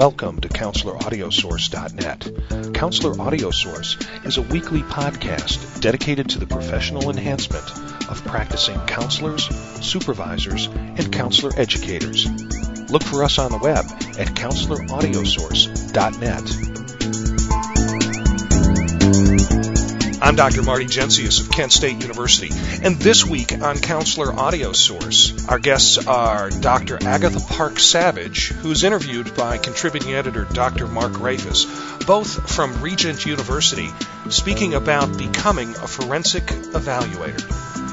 Welcome to CounselorAudioSource.net. Counselor Audio Source is a weekly podcast dedicated to the professional enhancement of practicing counselors, supervisors, and counselor educators. Look for us on the web at CounselorAudioSource.net. I'm Dr. Marty Gensius of Kent State University, and this week on Counselor Audio Source, our guests are Dr. Agatha Park-Savage, who's interviewed by contributing editor Dr. Mark Rafis, both from Regent University, speaking about becoming a forensic evaluator.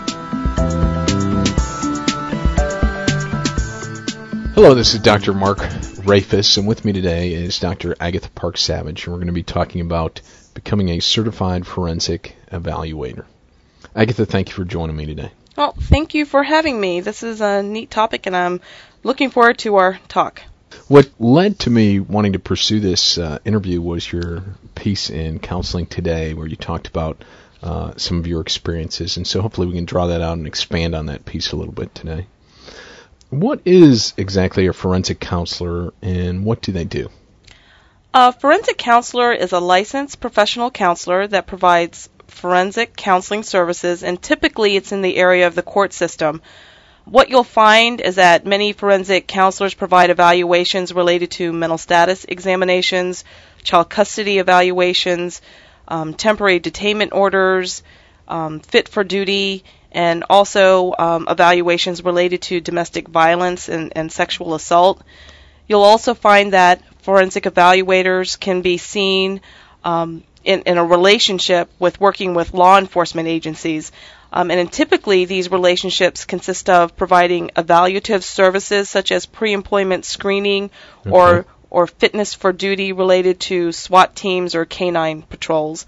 Hello, this is Dr. Mark Rafis, and with me today is Dr. Agatha Park-Savage, and we're going to be talking about becoming a certified forensic evaluator. Agatha, thank you for joining me today. Well, thank you for having me. This is a neat topic, and I'm looking forward to our talk. What led to me wanting to pursue this interview was your piece in Counseling Today, where you talked about some of your experiences, and so hopefully we can draw that out and expand on that piece a little bit today. What is exactly a forensic counselor, and what do they do? A forensic counselor is a licensed professional counselor that provides forensic counseling services, and typically it's in the area of the court system. What you'll find is that many forensic counselors provide evaluations related to mental status examinations, child custody evaluations, temporary detainment orders, fit for duty, and also evaluations related to domestic violence and sexual assault. You'll also find that forensic evaluators can be seen in a relationship with working with law enforcement agencies. And typically these relationships consist of providing evaluative services such as pre-employment screening or fitness for duty related to SWAT teams or canine patrols.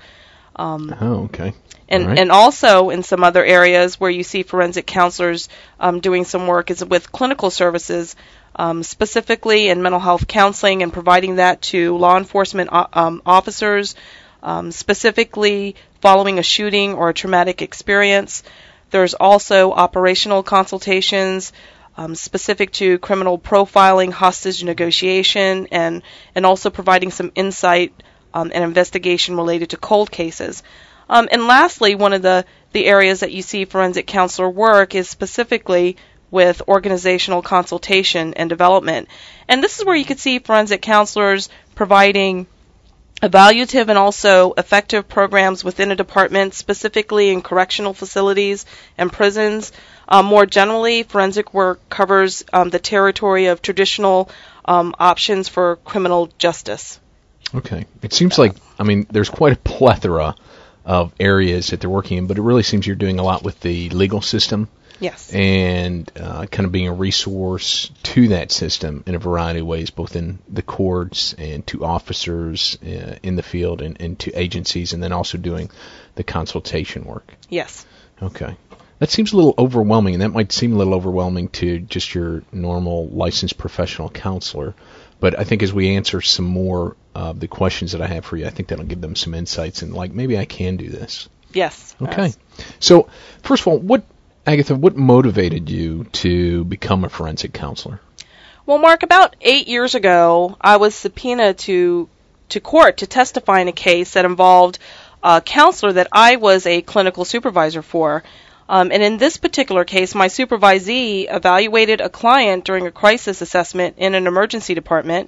And also in some other areas where you see forensic counselors doing some work is with clinical services, specifically in mental health counseling and providing that to law enforcement officers, specifically following a shooting or a traumatic experience. There's also operational consultations specific to criminal profiling, hostage negotiation, and also providing some insight and investigation related to cold cases. And lastly, one of the areas that you see forensic counselor work is specifically with organizational consultation and development. And this is where you could see forensic counselors providing evaluative and also effective programs within a department, specifically in correctional facilities and prisons. More generally, forensic work covers the territory of traditional options for criminal justice. Okay. It seems like, there's quite a plethora of areas that they're working in, but it really seems you're doing a lot with the legal system. Yes. And kind of being a resource to that system in a variety of ways, both in the courts and to officers in the field and to agencies, and then also doing the consultation work. Yes. Okay. That seems a little overwhelming, and that might seem a little overwhelming to just your normal licensed professional counselor. But I think as we answer some more of the questions that I have for you, I think that'll give them some insights and maybe I can do this. Yes. Okay. Yes. So, first of all, Agatha, what motivated you to become a forensic counselor? Well, Mark, about 8 years ago, I was subpoenaed to court to testify in a case that involved a counselor that I was a clinical supervisor for. And in this particular case, my supervisee evaluated a client during a crisis assessment in an emergency department.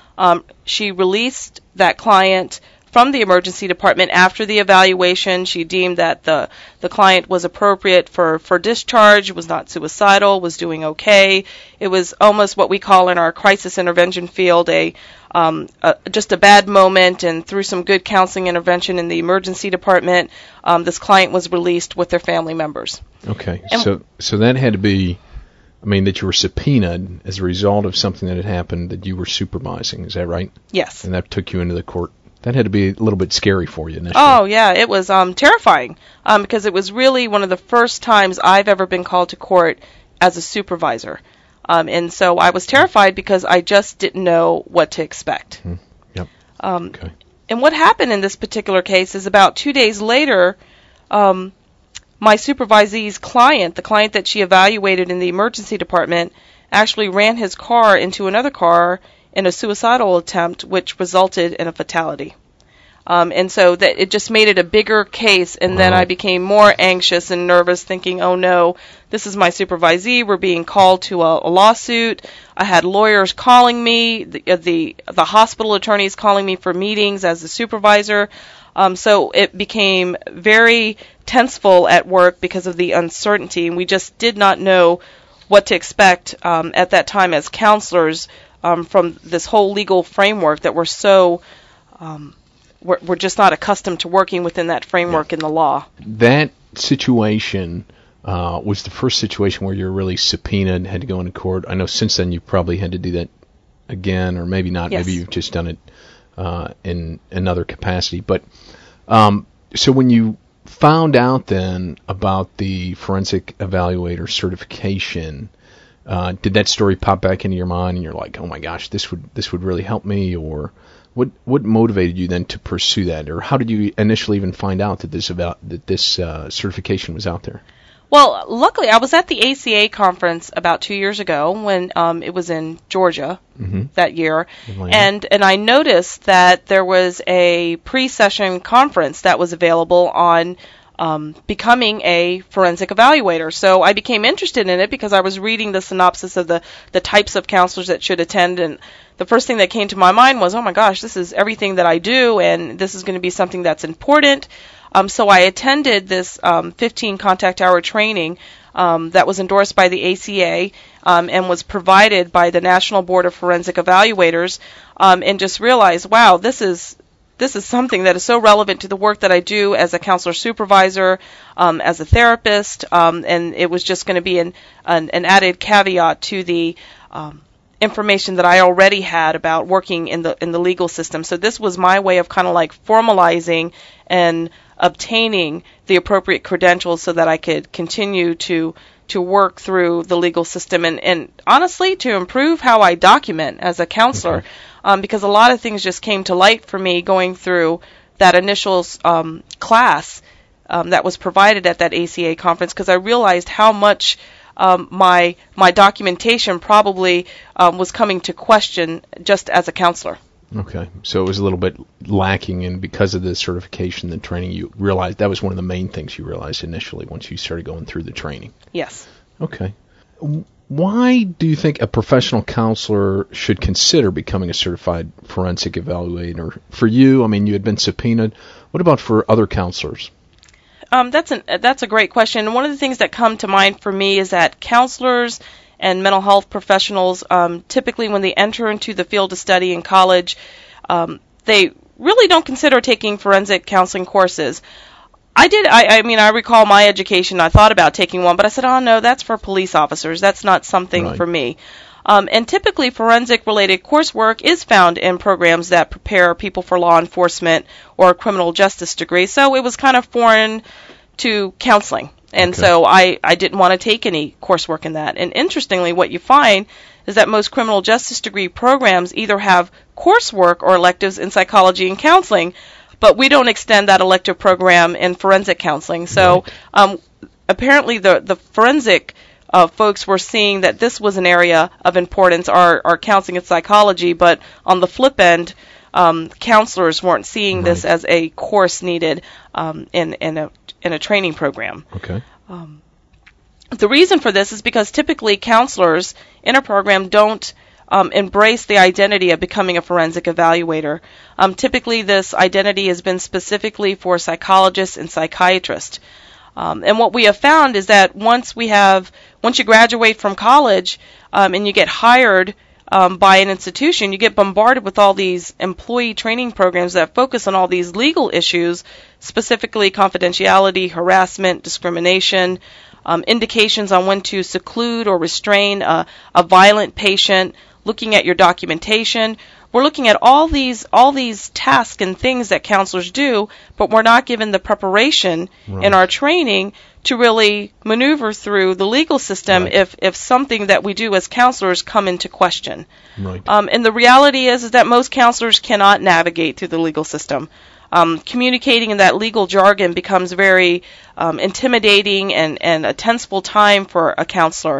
She released that client from the emergency department after the evaluation. She deemed that the client was appropriate for discharge, was not suicidal, was doing okay. It was almost what we call in our crisis intervention field just a bad moment, and through some good counseling intervention in the emergency department, this client was released with their family members. Okay, so that had to be, that you were subpoenaed as a result of something that had happened that you were supervising, is that right? Yes. And that took you into the court. That had to be a little bit scary for you initially. Oh, yeah, it was terrifying because it was really one of the first times I've ever been called to court as a supervisor. And so I was terrified because I just didn't know what to expect. Yep. Okay. And what happened in this particular case is about 2 days later, my supervisee's client, the client that she evaluated in the emergency department, actually ran his car into another car in a suicidal attempt, which resulted in a fatality. And so that it just made it a bigger case, and then I became more anxious and nervous, thinking, oh no, this is my supervisee, we're being called to a lawsuit. I had lawyers calling me, the hospital attorneys calling me for meetings as the supervisor. So it became very tenseful at work because of the uncertainty, and we just did not know what to expect at that time as counselors from this whole legal framework that we're so we're just not accustomed to working within that framework in the law. That situation was the first situation where you're really subpoenaed and had to go into court. I know since then you probably had to do that again, or maybe not. Yes. Maybe you've just done it in another capacity. But so when you found out then about the forensic evaluator certification, did that story pop back into your mind and you're like, oh my gosh, this would really help me? Or what motivated you then to pursue that? Or how did you initially even find out that this certification was out there? Well, luckily, I was at the ACA conference about 2 years ago when it was in Georgia that year, and I noticed that there was a pre-session conference that was available on becoming a forensic evaluator. So I became interested in it because I was reading the synopsis of the types of counselors that should attend, and the first thing that came to my mind was, oh my gosh, this is everything that I do, and this is going to be something that's important. So I attended this 15 contact hour training that was endorsed by the ACA and was provided by the National Board of Forensic Evaluators, and just realized, wow, this is something that is so relevant to the work that I do as a counselor supervisor, as a therapist, and it was just going to be an added caveat to the information that I already had about working in the legal system. So this was my way of kind of like formalizing and obtaining the appropriate credentials so that I could continue to work through the legal system and honestly to improve how I document as a counselor, because a lot of things just came to light for me going through that initial class that was provided at that ACA conference, because I realized how much my documentation probably was coming to question just as a counselor. Okay, so it was a little bit lacking, and because of the certification, the training, you realized that was one of the main things you realized initially once you started going through the training. Yes. Okay. Why do you think a professional counselor should consider becoming a certified forensic evaluator? For you, I mean, you had been subpoenaed. What about for other counselors? That's a great question. One of the things that come to mind for me is that counselors and mental health professionals, typically when they enter into the field of study in college, they really don't consider taking forensic counseling courses. I recall my education, I thought about taking one, but I said, oh no, that's for police officers. That's not something for me. And typically forensic-related coursework is found in programs that prepare people for law enforcement or criminal justice degrees, so it was kind of foreign to counseling. And so I didn't want to take any coursework in that. And interestingly, what you find is that most criminal justice degree programs either have coursework or electives in psychology and counseling, but we don't extend that elective program in forensic counseling. So apparently the forensic folks were seeing that this was an area of importance, our counseling and psychology, but on the flip end, counselors weren't seeing this as a course needed in a training program. Okay. The reason for this is because typically counselors in a program don't embrace the identity of becoming a forensic evaluator. Typically this identity has been specifically for psychologists and psychiatrists. And what we have found is that once you graduate from college and you get hired by an institution, you get bombarded with all these employee training programs that focus on all these legal issues, specifically confidentiality, harassment, discrimination, indications on when to seclude or restrain a violent patient, looking at your documentation. We're looking at all these tasks and things that counselors do, but we're not given the preparation in our training to really maneuver through the legal system if something that we do as counselors come into question. And the reality is that most counselors cannot navigate through the legal system. Communicating in that legal jargon becomes very intimidating and a tenseful time for a counselor.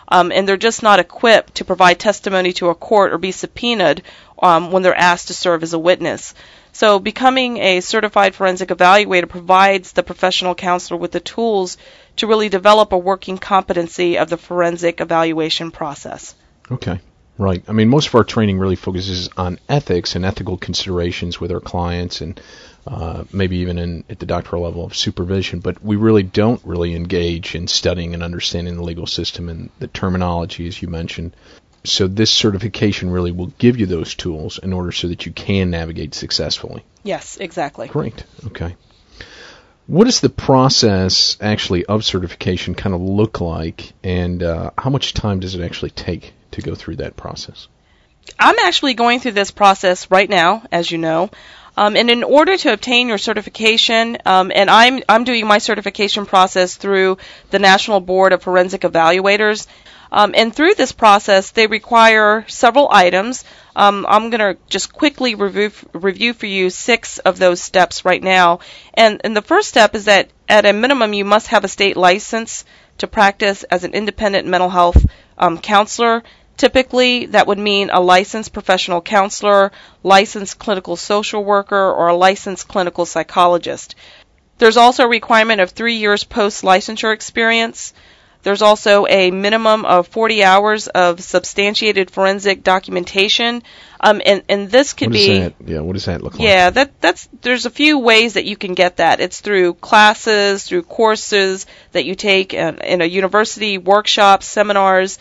and they're just not equipped to provide testimony to a court or be subpoenaed when they're asked to serve as a witness. So becoming a certified forensic evaluator provides the professional counselor with the tools to really develop a working competency of the forensic evaluation process. Okay, right. I mean, most of our training really focuses on ethics and ethical considerations with our clients, and maybe even at the doctoral level of supervision, but we really don't engage in studying and understanding the legal system and the terminology, as you mentioned. So this certification really will give you those tools in order so that you can navigate successfully. Yes, exactly. Great. Okay. What does the process actually of certification kind of look like, and how much time does it actually take to go through that process? I'm actually going through this process right now, as you know. And in order to obtain your certification, and I'm doing my certification process through the National Board of Forensic Evaluators, and through this process, they require several items. I'm going to just quickly review for you 6 of those steps right now. And the first step is that at a minimum, you must have a state license to practice as an independent mental health counselor. Typically, that would mean a licensed professional counselor, licensed clinical social worker, or a licensed clinical psychologist. There's also a requirement of 3 years post-licensure experience. There's also a minimum of 40 hours of substantiated forensic documentation, and this could be. What does that look like? Yeah, there's a few ways that you can get that. It's through classes, through courses that you take in a university, workshops, seminars,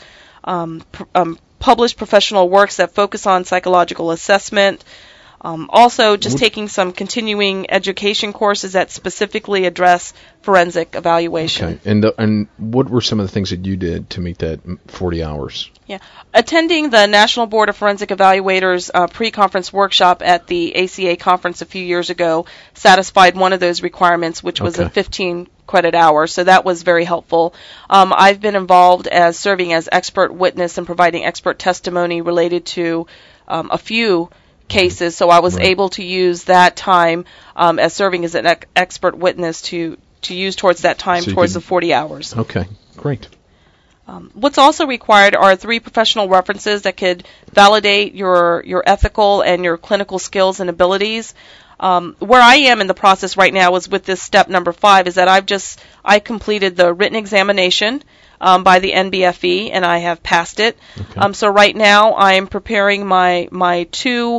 published professional works that focus on psychological assessment. Also, just taking some continuing education courses that specifically address forensic evaluation. Okay. And what were some of the things that you did to meet that 40 hours? Yeah. Attending the National Board of Forensic Evaluators pre-conference workshop at the ACA conference a few years ago satisfied one of those requirements, which was a 15-credit hour, so that was very helpful. I've been involved as serving as expert witness and providing expert testimony related to a few cases, so I was able to use that time as serving as an expert witness to use towards that time, towards the 40 hours. Okay, great. What's also required are 3 professional references that could validate your ethical and your clinical skills and abilities. Where I am in the process right now is with this step number 5 is that I completed the written examination by the NBFE, and I have passed it. Okay. So right now I'm preparing my 2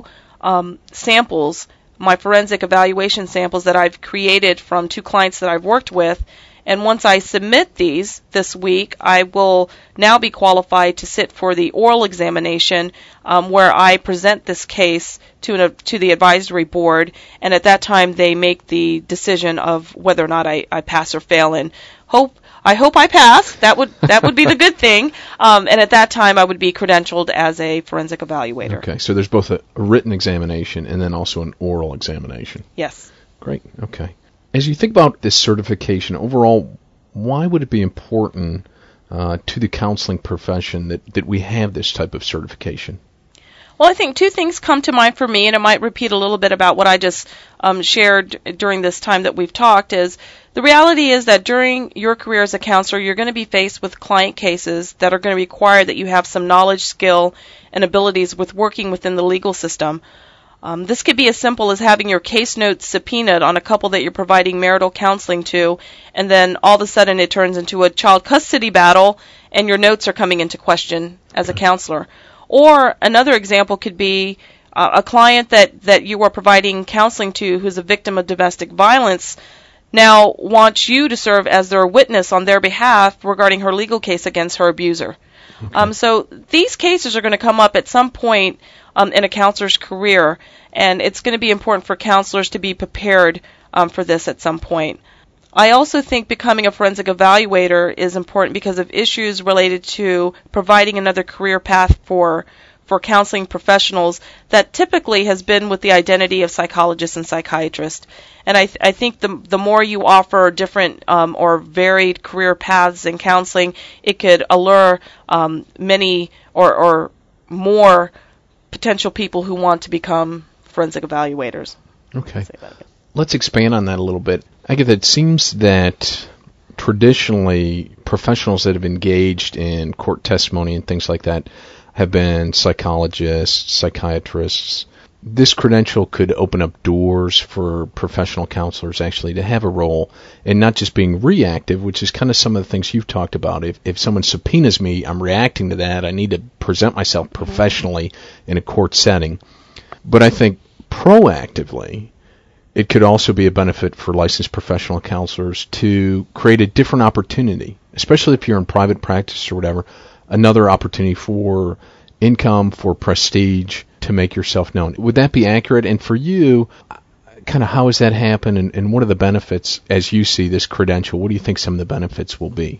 samples, my forensic evaluation samples that I've created from 2 clients that I've worked with. And once I submit these this week, I will now be qualified to sit for the oral examination where I present this case to the advisory board, and at that time they make the decision of whether or not I pass or fail. And I hope I pass. That would be the good thing. And at that time, I would be credentialed as a forensic evaluator. Okay, so there's both a written examination and then also an oral examination. Yes. Great. Okay. As you think about this certification overall, why would it be important to the counseling profession that we have this type of certification? Well, I think 2 things come to mind for me, and I might repeat a little bit about what I just shared during this time that we've talked, is the reality is that during your career as a counselor, you're going to be faced with client cases that are going to require that you have some knowledge, skill, and abilities with working within the legal system. This could be as simple as having your case notes subpoenaed on a couple that you're providing marital counseling to, and then all of a sudden it turns into a child custody battle, and your notes are coming into question as a counselor. Or another example could be a client that you are providing counseling to who's a victim of domestic violence now wants you to serve as their witness on their behalf regarding her legal case against her abuser. Okay. So these cases are going to come up at some point in a counselor's career, and it's going to be important for counselors to be prepared for this at some point. I also think becoming a forensic evaluator is important because of issues related to providing another career path for counseling professionals that typically has been with the identity of psychologists and psychiatrists. And I think the more you offer different or varied career paths in counseling, it could allure many or more potential people who want to become forensic evaluators. Okay. Let's expand on that a little bit. Agatha, it seems that traditionally professionals that have engaged in court testimony and things like that have been psychologists, psychiatrists. This credential could open up doors for professional counselors actually to have a role and not just being reactive, which is kind of some of the things you've talked about. If someone subpoenas me, I'm reacting to that. I need to present myself professionally in a court setting. But I think proactively, it could also be a benefit for licensed professional counselors to create a different opportunity, especially if you're in private practice or whatever, another opportunity for income, for prestige, to make yourself known. Would that be accurate? And for you, kind of how has that happened, and what are the benefits as you see this credential? What do you think some of the benefits will be?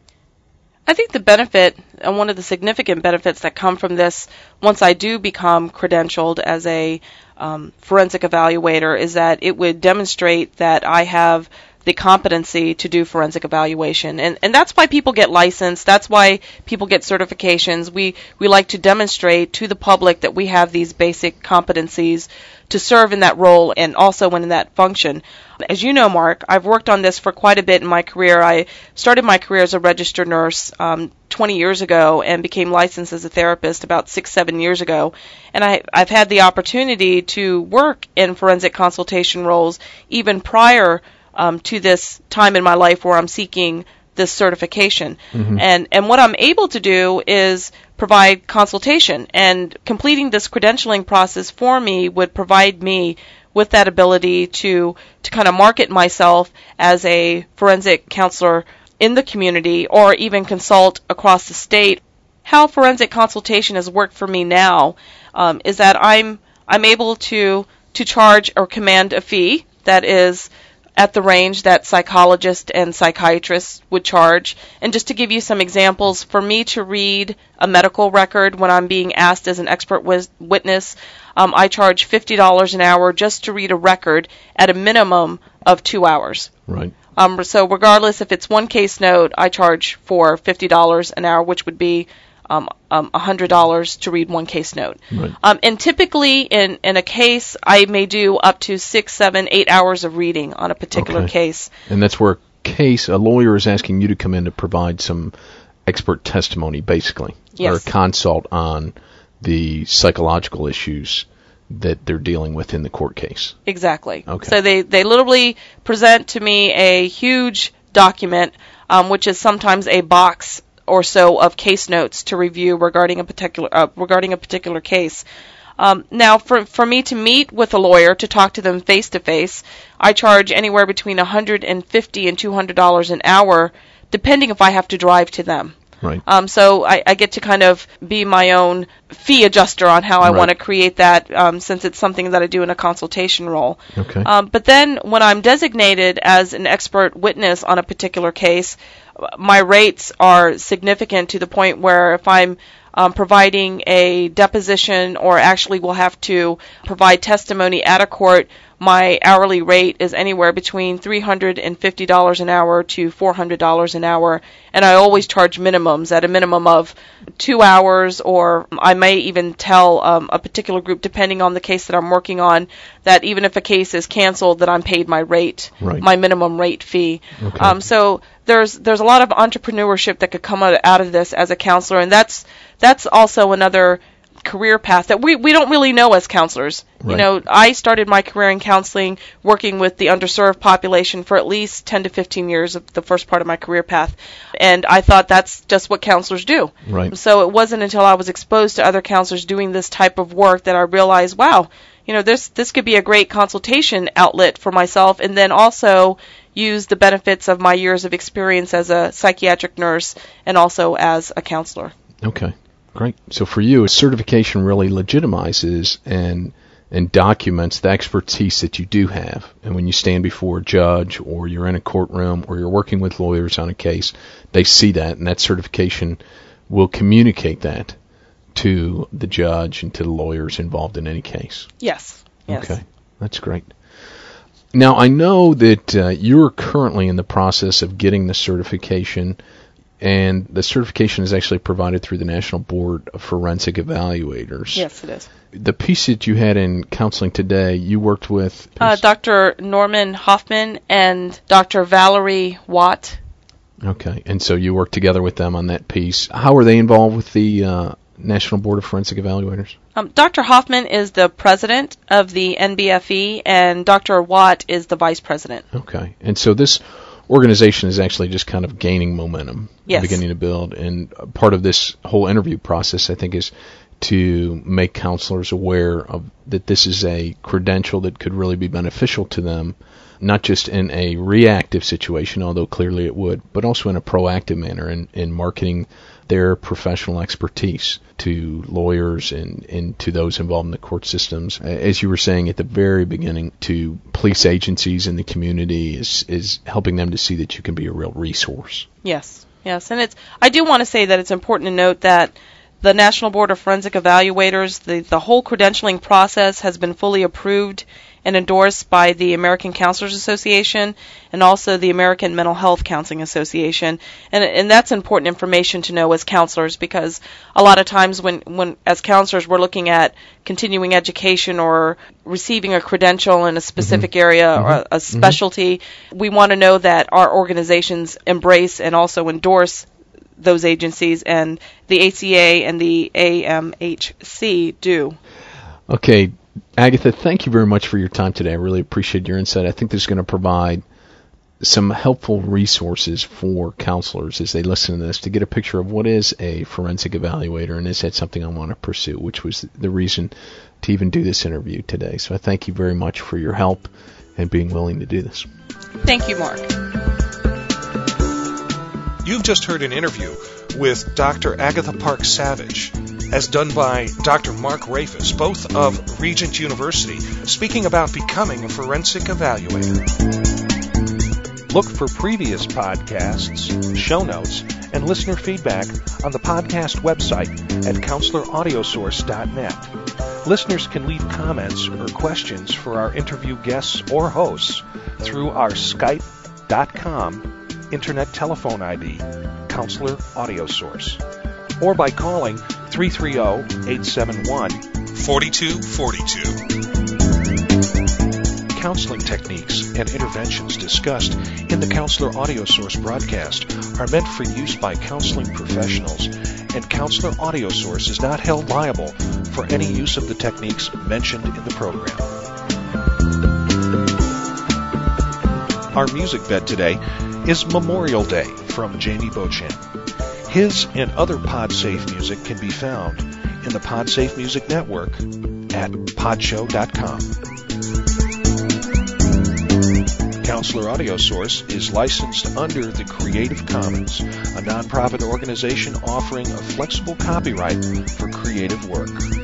I think the benefit, and one of the significant benefits that come from this once I do become credentialed as a forensic evaluator, is that it would demonstrate that I have the competency to do forensic evaluation. And that's why people get licensed. That's why people get certifications. We like to demonstrate to the public that we have these basic competencies to serve in that role and also in that function. As you know, Mark, I've worked on this for quite a bit in my career. I started my career as a registered nurse 20 years ago and became licensed as a therapist about 6-7 years ago. And I've had the opportunity to work in forensic consultation roles even prior to this time in my life where I'm seeking this certification. Mm-hmm. And what I'm able to do is provide consultation, and completing this credentialing process for me would provide me with that ability to kind of market myself as a forensic counselor in the community or even consult across the state. How forensic consultation has worked for me now is that I'm able to charge or command a fee that is at the range that psychologists and psychiatrists would charge. And just to give you some examples, for me to read a medical record when I'm being asked as an expert witness, I charge $50 an hour just to read a record at a minimum of 2 hours. Right. So regardless if it's one case note, I charge for $50 an hour, which would be $100 to read one case note. Right. And typically in a case, I may do up to 6, 7, 8 hours of reading on a particular case. And that's where a lawyer is asking you to come in to provide some expert testimony, basically, yes, or a consult on the psychological issues that they're dealing with in the court case. Exactly. Okay. So they literally present to me a huge document, which is sometimes a box or so of case notes to review regarding a particular case. Now, for me to meet with a lawyer to talk to them face to face, I charge anywhere between $150 and $200 an hour, depending if I have to drive to them. Right. So I get to kind of be my own fee adjuster on how I want to create that, since it's something that I do in a consultation role. Okay. But then when I'm designated as an expert witness on a particular case, my rates are significant to the point where if I'm providing a deposition or actually will have to provide testimony at a court, my hourly rate is anywhere between $350 an hour to $400 an hour, and I always charge minimums at a minimum of 2 hours, or I may even tell a particular group, depending on the case that I'm working on, that even if a case is canceled, that I'm paid my rate, my minimum rate fee. Okay. So there's a lot of entrepreneurship that could come out of this as a counselor, and that's also another career path that we don't really know as counselors. Right. You know, I started my career in counseling working with the underserved population for at least 10 to 15 years of the first part of my career path, and I thought that's just what counselors do. Right. So it wasn't until I was exposed to other counselors doing this type of work that I realized, wow, you know, this could be a great consultation outlet for myself, and then also use the benefits of my years of experience as a psychiatric nurse and also as a counselor. Okay. Great. So for you, a certification really legitimizes and documents the expertise that you do have. And when you stand before a judge or you're in a courtroom or you're working with lawyers on a case, they see that, and that certification will communicate that to the judge and to the lawyers involved in any case. Yes. Okay. That's great. Now, I know that you're currently in the process of getting the certification, and the certification is actually provided through the National Board of Forensic Evaluators. Yes, it is. The piece that you had in counseling today, you worked with? Dr. Norman Hoffman and Dr. Valerie Watt. Okay, and so you work together with them on that piece. How are they involved with the National Board of Forensic Evaluators? Dr. Hoffman is the president of the NBFE, and Dr. Watt is the vice president. Okay, and so this organization is actually just kind of gaining momentum, yes, beginning to build, and part of this whole interview process, I think, is to make counselors aware of that this is a credential that could really be beneficial to them, not just in a reactive situation, although clearly it would, but also in a proactive manner in marketing their professional expertise to lawyers and to those involved in the court systems. As you were saying at the very beginning, to police agencies in the community is helping them to see that you can be a real resource. Yes, and I do want to say that it's important to note that the National Board of Forensic Evaluators, the whole credentialing process has been fully approved and endorsed by the American Counselors Association and also the American Mental Health Counseling Association. And that's important information to know as counselors, because a lot of times when as counselors we're looking at continuing education or receiving a credential in a specific area or a specialty, we want to know that our organizations embrace and also endorse those agencies, and the ACA and the AMHC do. Okay, Agatha, thank you very much for your time today. I really appreciate your insight. I think this is going to provide some helpful resources for counselors as they listen to this to get a picture of what is a forensic evaluator, and is that something I want to pursue, which was the reason to even do this interview today. So I thank you very much for your help and being willing to do this. Thank you, Mark. You've just heard an interview with Dr. Agatha Park Savage, as done by Dr. Mark Rafis, both of Regent University, speaking about becoming a forensic evaluator. Look for previous podcasts, show notes, and listener feedback on the podcast website at counseloraudiosource.net. Listeners can leave comments or questions for our interview guests or hosts through our Skype.com Internet telephone ID, Counselor Audio Source, or by calling 330-871-4242. Counseling techniques and interventions discussed in the Counselor Audio Source broadcast are meant for use by counseling professionals, and Counselor Audio Source is not held liable for any use of the techniques mentioned in the program. Our music bed today is Memorial Day from Jamie Beauchamp. His and other PodSafe music can be found in the PodSafe Music Network at podshow.com. Counselor Audio Source is licensed under the Creative Commons, a nonprofit organization offering a flexible copyright for creative work.